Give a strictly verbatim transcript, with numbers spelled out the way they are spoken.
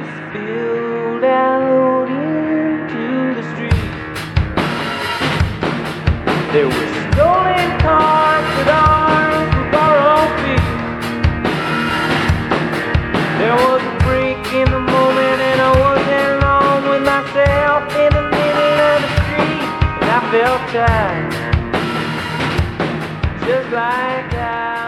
spilled out into the street. There were stolen cars with arms for borrowed feet. There was a break in the moment and I wasn't alone with myself in the middle of the street. And I felt tired, just like I